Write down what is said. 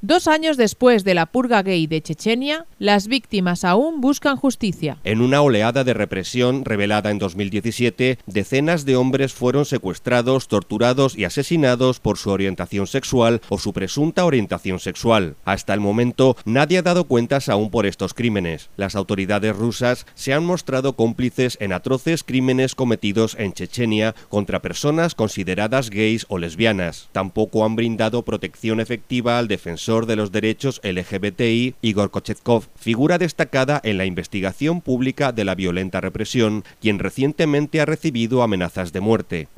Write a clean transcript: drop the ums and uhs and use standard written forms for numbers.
2 años después de la purga gay de Chechenia, las víctimas aún buscan justicia. En una oleada de represión revelada en 2017, decenas de hombres fueron secuestrados, torturados y asesinados por su orientación sexual o su presunta orientación sexual. Hasta el momento, nadie ha dado cuentas aún por estos crímenes. Las autoridades rusas se han mostrado cómplices en atroces crímenes cometidos en Chechenia contra personas consideradas gays o lesbianas. Tampoco han brindado protección efectiva al defensor de los derechos LGBTI, Igor Kochetkov, figura destacada en la investigación pública de la violenta represión, quien recientemente ha recibido amenazas de muerte.